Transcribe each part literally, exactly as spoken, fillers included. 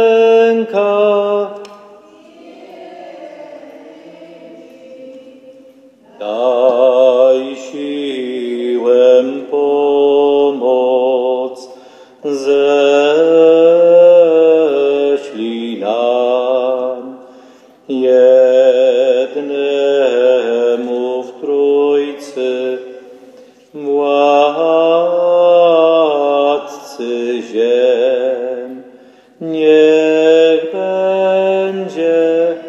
rękach. Daj siłę, pomoc, ześlij nam, jednemu w Trójcy, Władcy ziem, niech będzie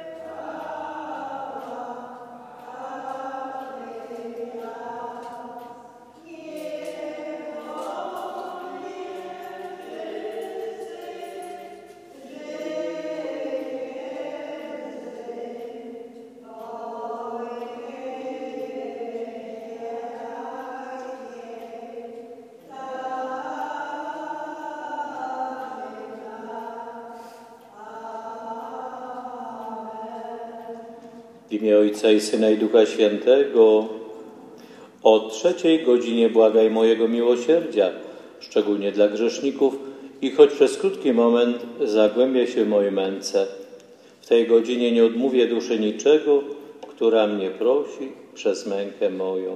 w imię Ojca i Syna i Ducha Świętego. O trzeciej godzinie błagaj mojego miłosierdzia, szczególnie dla grzeszników, i choć przez krótki moment zagłębia się w mojej męce. W tej godzinie nie odmówię duszy niczego, która mnie prosi przez mękę moją.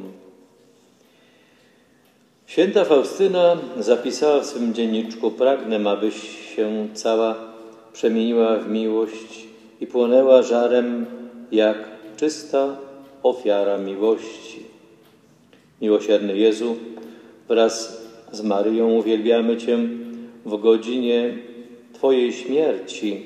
Święta Faustyna zapisała w swym dzienniczku: pragnę, abyś się cała przemieniła w miłość i płonęła żarem jak czysta ofiara miłości. Miłosierny Jezu, wraz z Maryją uwielbiamy Cię w godzinie Twojej śmierci.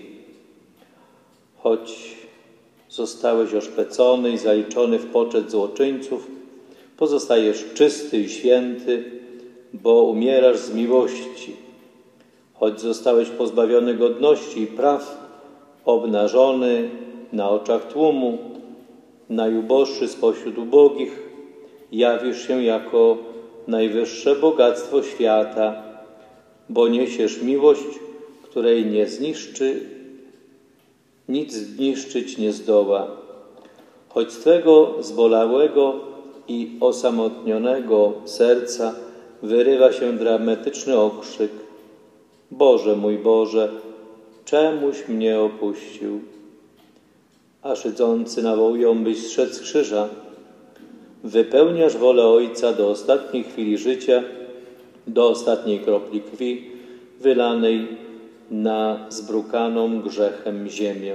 Choć zostałeś oszpecony i zaliczony w poczet złoczyńców, pozostajesz czysty i święty, bo umierasz z miłości. Choć zostałeś pozbawiony godności i praw, obnażony na oczach tłumu, najuboższy spośród ubogich, jawisz się jako najwyższe bogactwo świata, bo niesiesz miłość, której nie zniszczy, nic zniszczyć nie zdoła. Choć z Twego zbolałego i osamotnionego serca wyrywa się dramatyczny okrzyk: Boże mój Boże, czemuś mnie opuścił? A szydzący nawołują, byś zszedł z krzyża. Wypełniasz wolę Ojca do ostatniej chwili życia, do ostatniej kropli krwi wylanej na zbrukaną grzechem ziemię.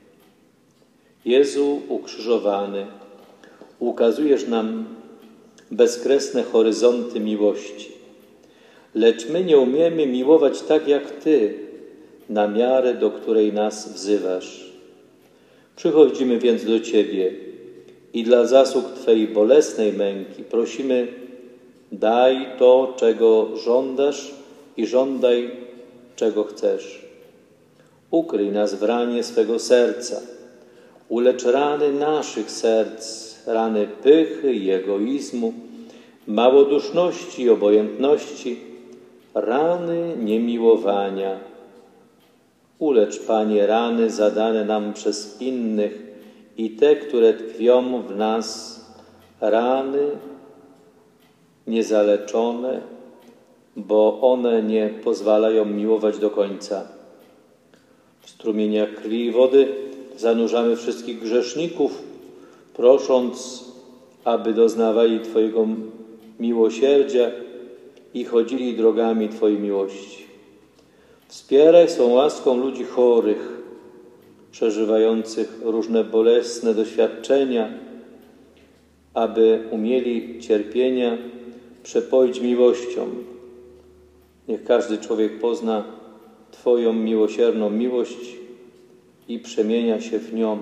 Jezu ukrzyżowany, ukazujesz nam bezkresne horyzonty miłości. Lecz my nie umiemy miłować tak jak Ty, na miarę, do której nas wzywasz. Przychodzimy więc do Ciebie i dla zasług Twej bolesnej męki prosimy: daj to, czego żądasz, i żądaj, czego chcesz. Ukryj nas w ranie swego serca. Ulecz rany naszych serc, rany pychy i egoizmu, małoduszności i obojętności, rany niemiłowania. Ulecz, Panie, rany zadane nam przez innych i te, które tkwią w nas, rany niezaleczone, bo one nie pozwalają miłować do końca. W strumieniach krwi i wody zanurzamy wszystkich grzeszników, prosząc, aby doznawali Twojego miłosierdzia i chodzili drogami Twojej miłości. Wspieraj swą łaską ludzi chorych, przeżywających różne bolesne doświadczenia, aby umieli cierpienia przepoić miłością. Niech każdy człowiek pozna Twoją miłosierną miłość i przemienia się w nią.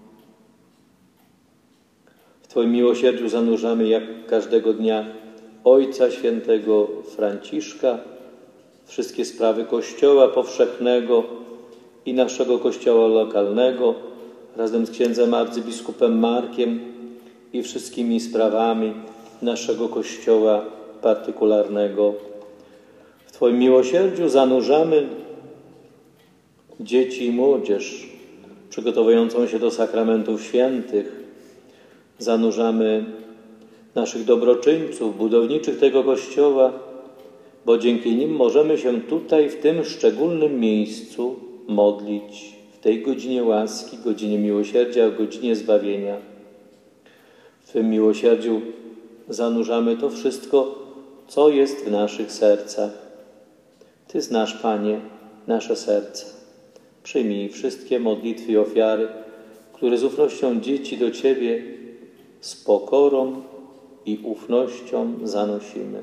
W Twoim miłosierdziu zanurzamy jak każdego dnia Ojca Świętego Franciszka, wszystkie sprawy Kościoła powszechnego i naszego Kościoła lokalnego, razem z księdzem arcybiskupem Markiem i wszystkimi sprawami naszego Kościoła partykularnego. W Twoim miłosierdziu zanurzamy dzieci i młodzież przygotowującą się do sakramentów świętych. Zanurzamy naszych dobroczyńców, budowniczych tego Kościoła, bo dzięki nim możemy się tutaj, w tym szczególnym miejscu, modlić w tej godzinie łaski, godzinie miłosierdzia, godzinie zbawienia. W Twym miłosierdziu zanurzamy to wszystko, co jest w naszych sercach. Ty znasz, Panie, nasze serca. Przyjmij wszystkie modlitwy i ofiary, które z ufnością dzieci do Ciebie z pokorą i ufnością zanosimy.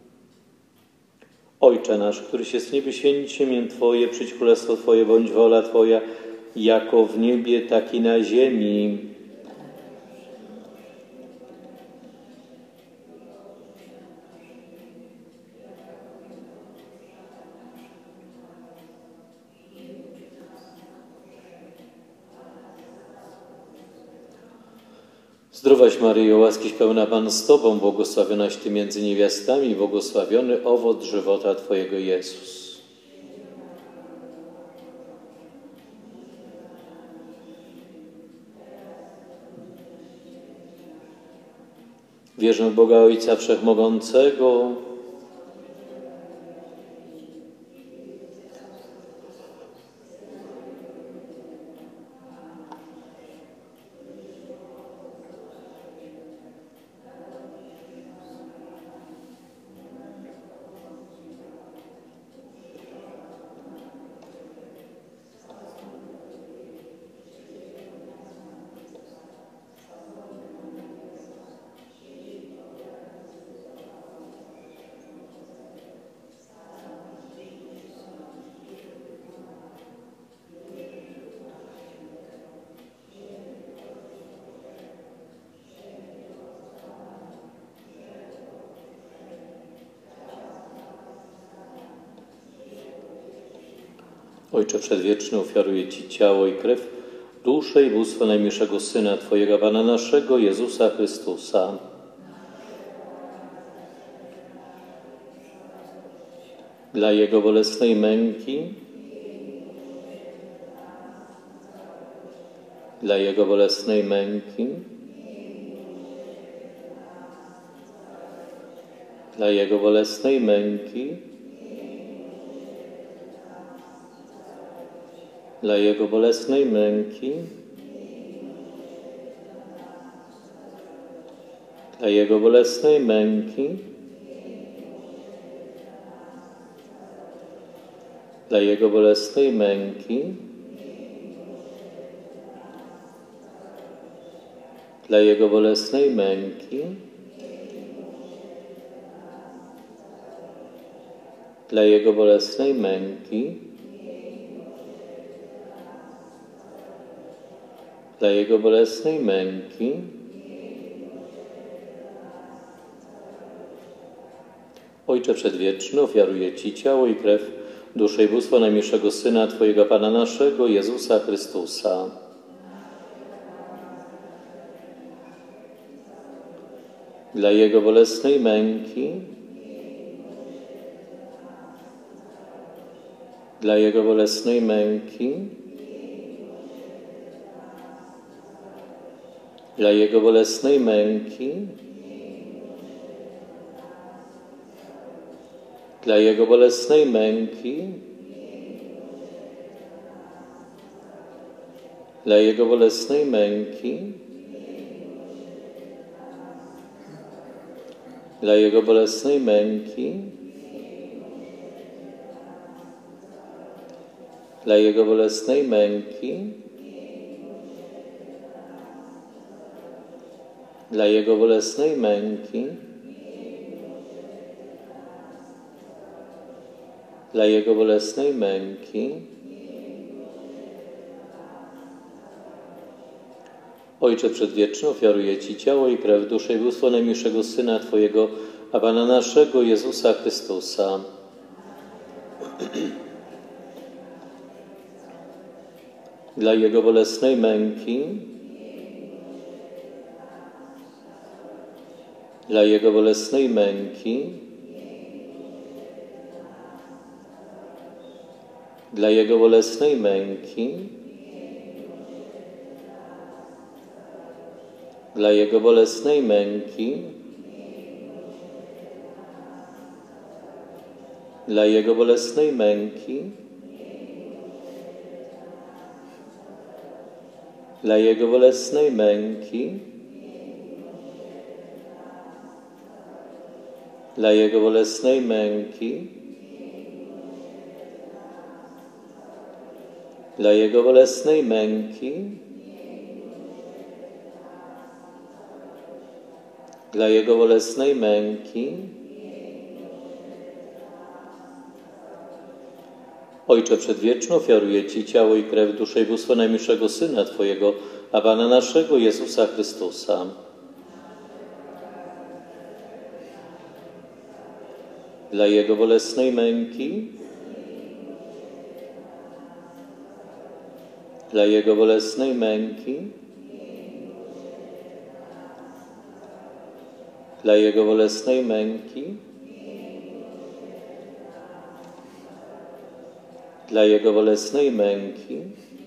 Ojcze nasz, któryś jest w niebie, święć się imię Twoje, przyjdź królestwo Twoje, bądź wola Twoja, jako w niebie, tak i na ziemi. Zdrowaś Maryjo, łaskiś pełna Pan z Tobą, błogosławionaś Ty między niewiastami, błogosławiony owoc żywota Twojego Jezus. Wierzę w Boga Ojca Wszechmogącego, Ojcze Przedwieczny, ofiaruję Ci ciało i krew, duszę i bóstwo najmilszego Syna Twojego, Pana naszego, Jezusa Chrystusa. Dla Jego bolesnej męki, dla Jego bolesnej męki, dla Jego bolesnej męki, dla Jego bolesnej męki, dla Jego bolesnej męki, dla Jego bolesnej męki, dla Jego bolesnej męki, dla Jego bolesnej męki, dla Jego bolesnej męki, Ojcze Przedwieczny, ofiaruję Ci ciało i krew, duszę i bóstwo najmilszego Syna Twojego, Pana naszego, Jezusa Chrystusa. Dla Jego bolesnej męki, dla Jego bolesnej męki, dla Jego bolesnej męki, dla Jego bolesnej męki, dla Jego bolesnej męki, dla Jego bolesnej męki, dla Jego bolesnej męki, dla Jego bolesnej męki, dla Jego bolesnej męki. Ojcze Przedwieczny, ofiaruję Ci ciało i krew, duszę i bóstwo najmilszego Syna Twojego, a Pana naszego, Jezusa Chrystusa. Dla Jego bolesnej męki, dla Jego bolesnej męki, dla Jego bolesnej męki, dla Jego bolesnej męki, dla Jego bolesnej męki, dla Jego bolesnej męki, dla Jego bolesnej męki, dla Jego bolesnej męki, dla Jego bolesnej męki. Ojcze Przedwieczny, ofiaruję Ci ciało i krew, duszę i bóstwo najmilszego Syna Twojego, a Pana naszego Jezusa Chrystusa. Dla Jego bolesnej męki, dla Jego bolesnej męki, dla Jego bolesnej męki, dla Jego bolesnej męki,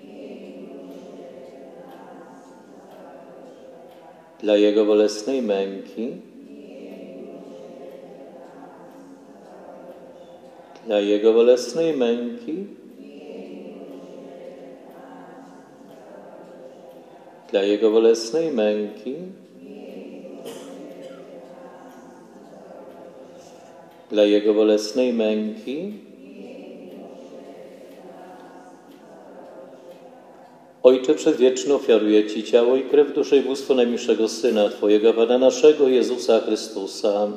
dla Jego bolesnej męki, dla Jego bolesnej męki, dla Jego bolesnej męki, dla Jego bolesnej męki. Ojcze Przedwieczny, ofiaruję Ci ciało i krew, duszę i bóstwo najmilszego Syna Twojego, Pana naszego Jezusa Chrystusa.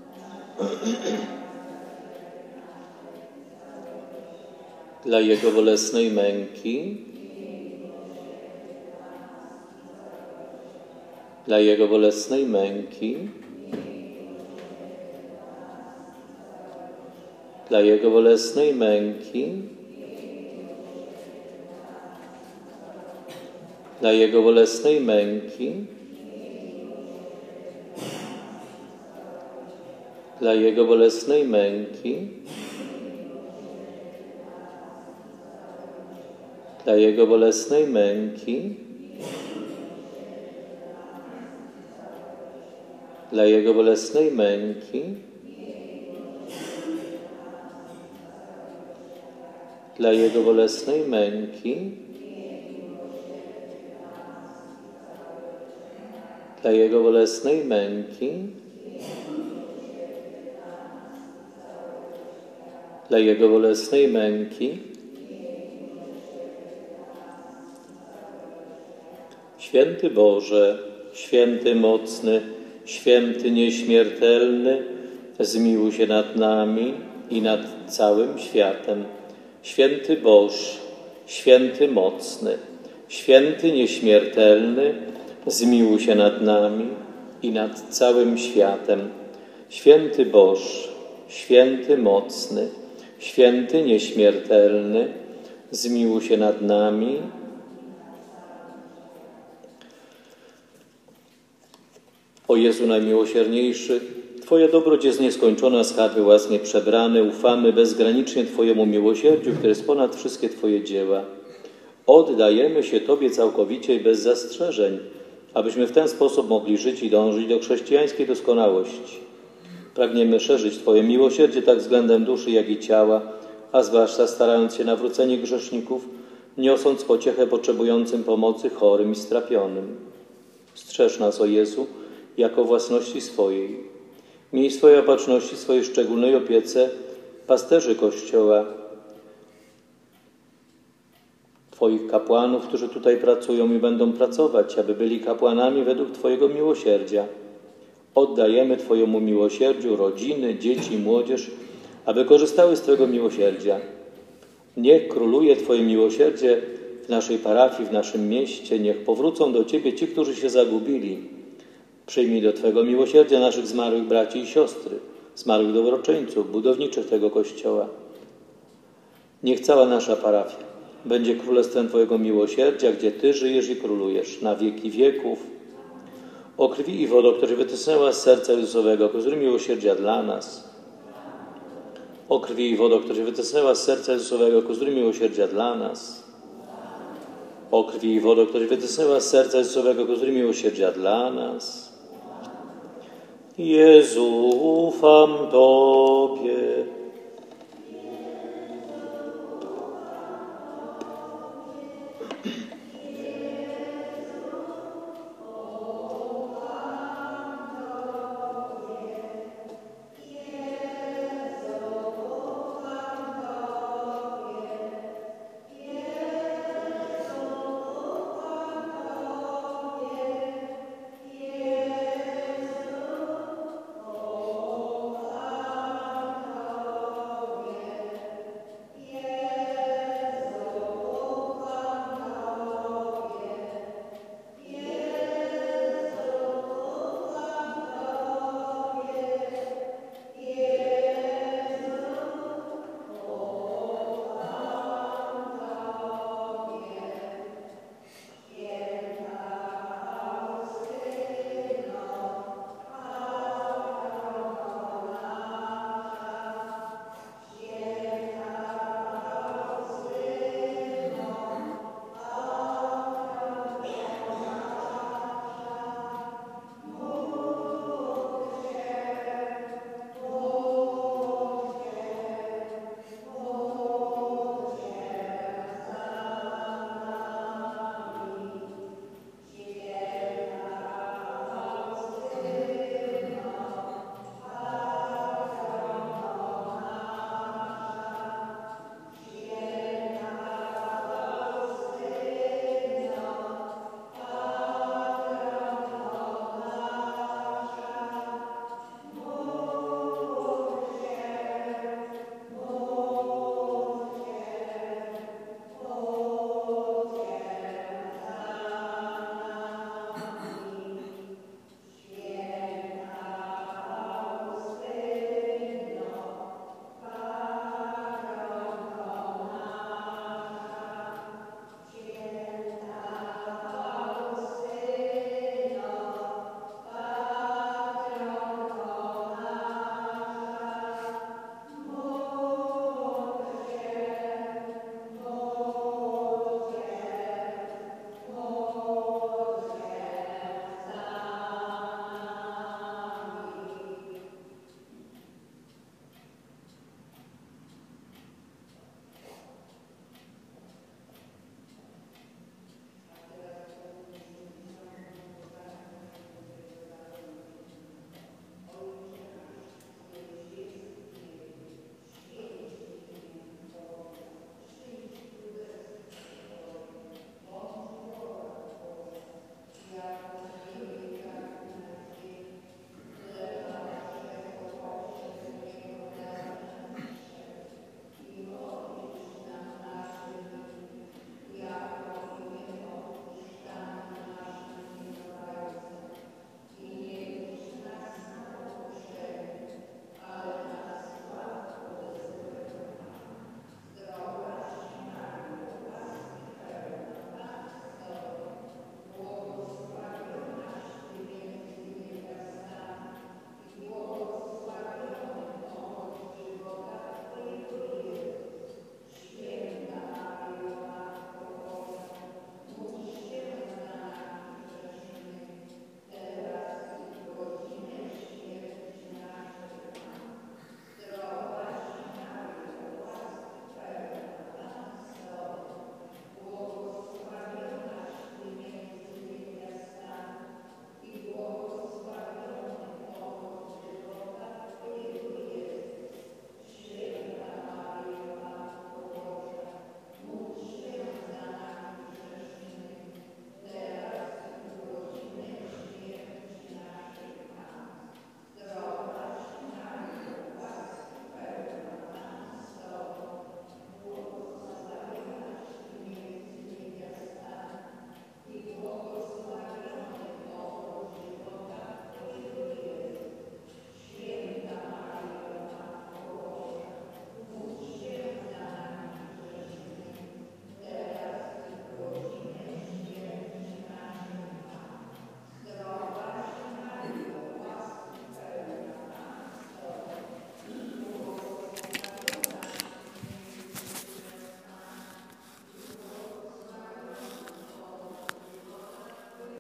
Dla Jego bolesnej męki, dla Jego bolesnej męki, dla Jego bolesnej męki, dla Jego bolesnej męki, dla Jego bolesnej męki, dla Jego bolesnej męki, dla Jego bolesnej męki, dla Jego bolesnej męki, dla Jego bolesnej męki, dla Jego bolesnej męki. Święty Boże, święty mocny, święty nieśmiertelny, zmiłuj się nad nami i nad całym światem. Święty Boż, święty mocny, święty nieśmiertelny, zmiłuj się nad nami i nad całym światem. Święty Boż, święty mocny, święty nieśmiertelny, zmiłuj się nad nami. O Jezu najmiłosierniejszy, Twoja dobroć jest nieskończona, skarby łask nieprzebrane, ufamy bezgranicznie Twojemu miłosierdziu, które jest ponad wszystkie Twoje dzieła. Oddajemy się Tobie całkowicie i bez zastrzeżeń, abyśmy w ten sposób mogli żyć i dążyć do chrześcijańskiej doskonałości. Pragniemy szerzyć Twoje miłosierdzie tak względem duszy, jak i ciała, a zwłaszcza starając się nawrócenie grzeszników, niosąc pociechę potrzebującym pomocy, chorym i strapionym. Strzeż nas, o Jezu, jako własności swojej. Miej w swojej opatrzności, swojej szczególnej opiece pasterzy Kościoła, Twoich kapłanów, którzy tutaj pracują i będą pracować, aby byli kapłanami według Twojego miłosierdzia. Oddajemy Twojemu miłosierdziu rodziny, dzieci i młodzież, aby korzystały z Twojego miłosierdzia. Niech króluje Twoje miłosierdzie w naszej parafii, w naszym mieście. Niech powrócą do Ciebie ci, którzy się zagubili. Przyjmij do Twojego miłosierdzia naszych zmarłych braci i siostry, zmarłych dobroczyńców, budowniczych tego Kościoła. Niech cała nasza parafia będzie królestwem Twojego miłosierdzia, gdzie Ty żyjesz i królujesz na wieki wieków. O krwi i wodo, które wytysnęła z serca Jezusowego, który miłosierdzia dla nas. O krwi i wodo, które wytysnęła z serca Jezusowego, który miłosierdzia dla nas. O krwi i wodo, które wytysnęła z serca Jezusowego, który miłosierdzia dla nas. Jezu, ufam Tobie.